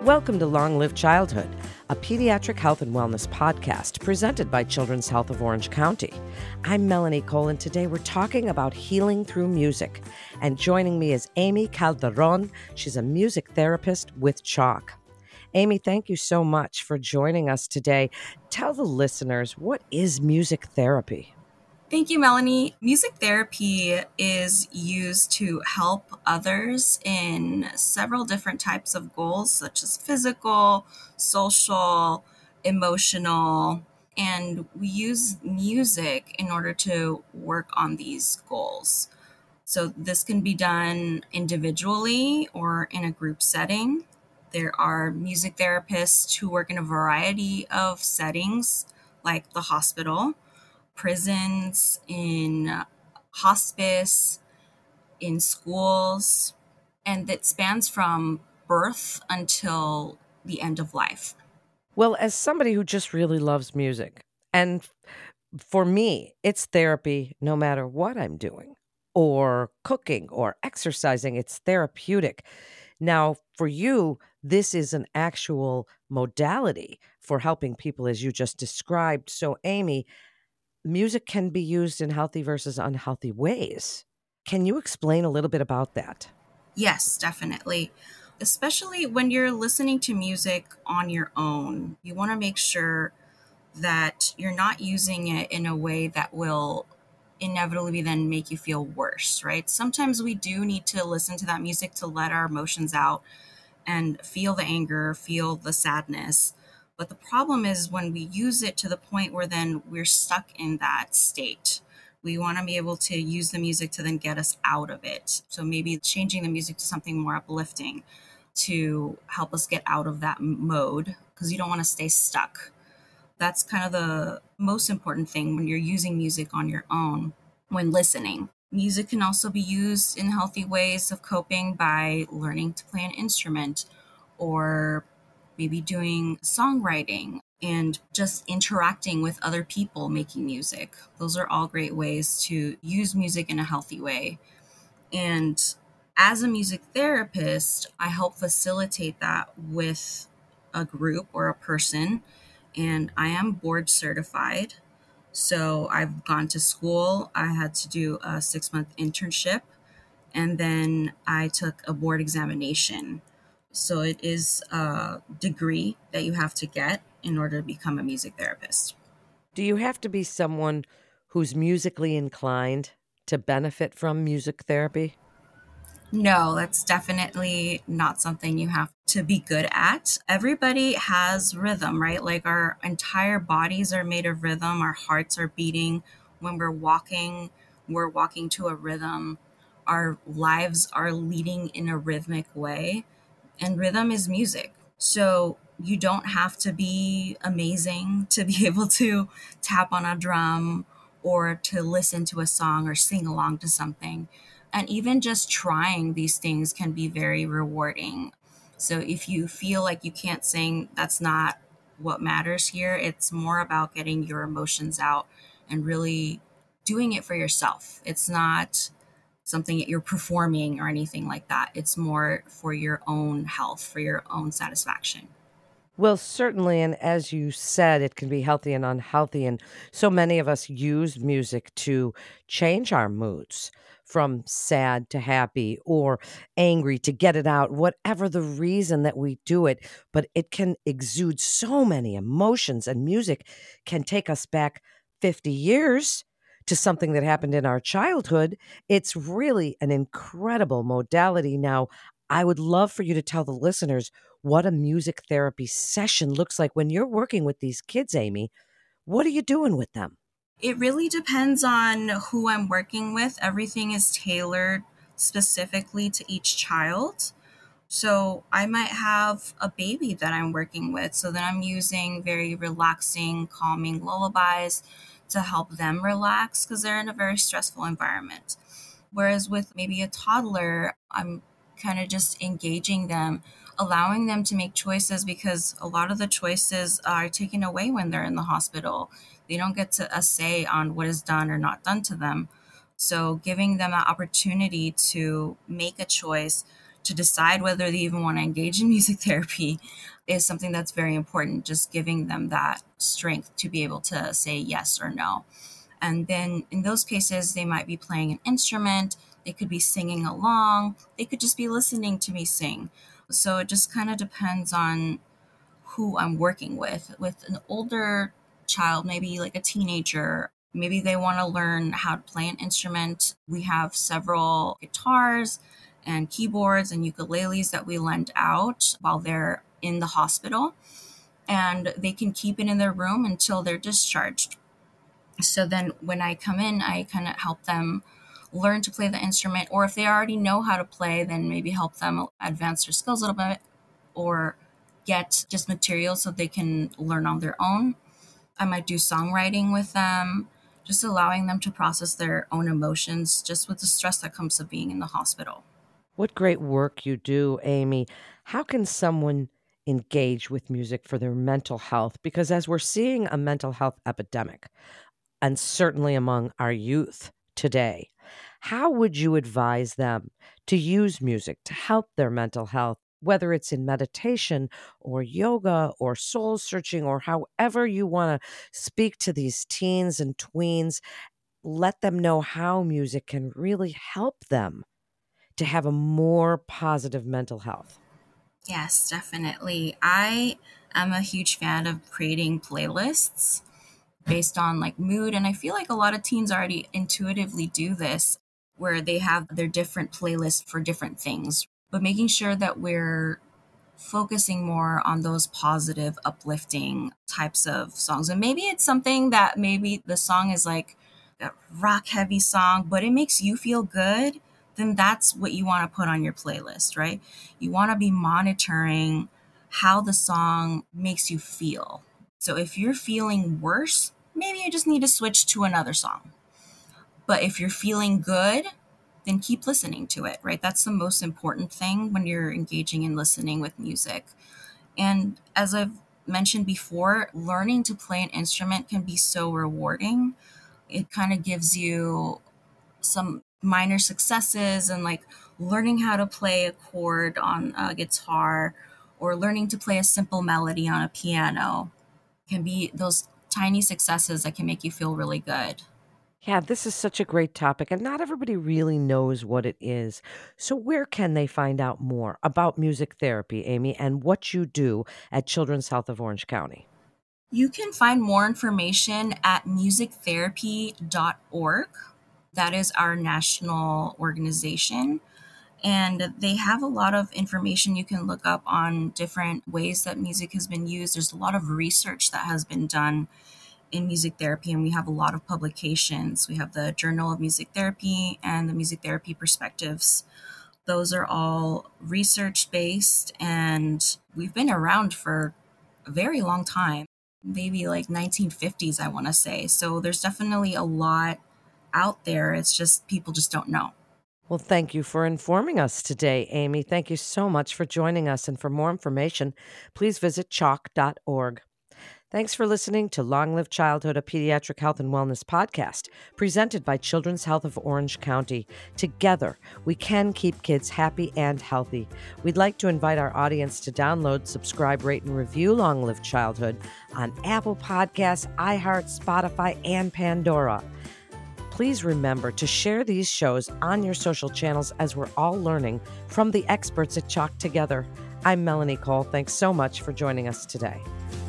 Welcome to Long Live Childhood, a pediatric health and wellness podcast presented by Children's Health of Orange County. I'm Melanie Cole, and today we're talking about healing through music. And joining me is Amy Calderon. She's a music therapist with CHOC. Amy, thank you so much for joining us today. Tell the listeners, what is music therapy? Thank you, Melanie. Music therapy is used to help others in several different types of goals, such as physical, social, emotional, and we use music in order to work on these goals. So this can be done individually or in a group setting. There are music therapists who work in a variety of settings, like the hospital, prisons, in hospice, in schools, and that spans from birth until the end of life. Well, as somebody who just really loves music, and for me, it's therapy no matter what I'm doing, or cooking or exercising, it's therapeutic. Now, for you, this is an actual modality for helping people, as you just described. So, Amy, music can be used in healthy versus unhealthy ways. Can you explain a little bit about that? Yes, definitely. Especially when you're listening to music on your own, you want to make sure that you're not using it in a way that will inevitably then make you feel worse, right? Sometimes we do need to listen to that music to let our emotions out and feel the anger, feel the sadness. But the problem is when we use it to the point where then we're stuck in that state. We want to be able to use the music to then get us out of it. So maybe changing the music to something more uplifting to help us get out of that mode because you don't want to stay stuck. That's kind of the most important thing when you're using music on your own when listening. Music can also be used in healthy ways of coping by learning to play an instrument or maybe doing songwriting and just interacting with other people making music. Those are all great ways to use music in a healthy way. And as a music therapist, I help facilitate that with a group or a person, and I am board certified. So I've gone to school. I had to do a 6-month internship, and then I took a board examination. So it is a degree that you have to get in order to become a music therapist. Do you have to be someone who's musically inclined to benefit from music therapy? No, that's definitely not something you have to be good at. Everybody has rhythm, right? Like our entire bodies are made of rhythm, our hearts are beating. When we're walking to a rhythm. Our lives are leading in a rhythmic way, and rhythm is music. So you don't have to be amazing to be able to tap on a drum or to listen to a song or sing along to something. And even just trying these things can be very rewarding. So if you feel like you can't sing, that's not what matters here. It's more about getting your emotions out and really doing it for yourself. It's not something that you're performing or anything like that. It's more for your own health, for your own satisfaction. Well, certainly. And as you said, it can be healthy and unhealthy. And so many of us use music to change our moods from sad to happy or angry to get it out, whatever the reason that we do it. But it can exude so many emotions, and music can take us back 50 years to something that happened in our childhood. It's really an incredible modality. Now, I would love for you to tell the listeners what a music therapy session looks like when you're working with these kids, Amy. What are you doing with them? It really depends on who I'm working with. Everything is tailored specifically to each child. So I might have a baby that I'm working with. So then I'm using very relaxing, calming lullabies to help them relax because they're in a very stressful environment. Whereas with maybe a toddler, I'm kind of just engaging them, allowing them to make choices because a lot of the choices are taken away when they're in the hospital. They don't get to a say on what is done or not done to them. So giving them that opportunity to make a choice, to decide whether they even want to engage in music therapy is something that's very important, just giving them that strength to be able to say yes or no. And then in those cases, they might be playing an instrument, they could be singing along, they could just be listening to me sing. So it just kind of depends on who I'm working with. With an older child, maybe like a teenager, maybe they want to learn how to play an instrument. We have several guitars and keyboards and ukuleles that we lend out while they're in the hospital, and they can keep it in their room until they're discharged. So then when I come in, I kind of help them learn to play the instrument, or if they already know how to play, then maybe help them advance their skills a little bit, or get just materials so they can learn on their own. I might do songwriting with them, just allowing them to process their own emotions just with the stress that comes of being in the hospital. What great work you do, Amy. How can someone engage with music for their mental health? Because as we're seeing a mental health epidemic, and certainly among our youth today, how would you advise them to use music to help their mental health, whether it's in meditation or yoga or soul searching or however you want to speak to these teens and tweens? Let them know how music can really help them to have a more positive mental health. Yes, definitely. I am a huge fan of creating playlists based on like mood. And I feel like a lot of teens already intuitively do this, where they have their different playlists for different things, but making sure that we're focusing more on those positive, uplifting types of songs. And maybe it's something that maybe the song is like a rock heavy song, but it makes you feel good. Then that's what you want to put on your playlist, right? You want to be monitoring how the song makes you feel. So if you're feeling worse, maybe you just need to switch to another song. But if you're feeling good, then keep listening to it, right? That's the most important thing when you're engaging in listening with music. And as I've mentioned before, learning to play an instrument can be so rewarding. It kind of gives you some minor successes, and like learning how to play a chord on a guitar or learning to play a simple melody on a piano can be those tiny successes that can make you feel really good. Yeah, this is such a great topic, and not everybody really knows what it is. So, where can they find out more about music therapy, Amy, and what you do at Children's Health of Orange County? You can find more information at musictherapy.org. That is our national organization. And they have a lot of information you can look up on different ways that music has been used. There's a lot of research that has been done in music therapy, and we have a lot of publications. We have the Journal of Music Therapy and the Music Therapy Perspectives. Those are all research based, and we've been around for a very long time, maybe like 1950s, I want to say. So there's definitely a lot out there. It's just people just don't know. Well, thank you for informing us today, Amy. Thank you so much for joining us. And for more information, please visit chalk.org. Thanks for listening to Long Live Childhood, a pediatric health and wellness podcast presented by Children's Health of Orange County. Together, we can keep kids happy and healthy. We'd like to invite our audience to download, subscribe, rate, and review Long Live Childhood on Apple Podcasts, iHeart, Spotify, and Pandora. Please remember to share these shows on your social channels as we're all learning from the experts at Chalk together. I'm Melanie Cole. Thanks so much for joining us today.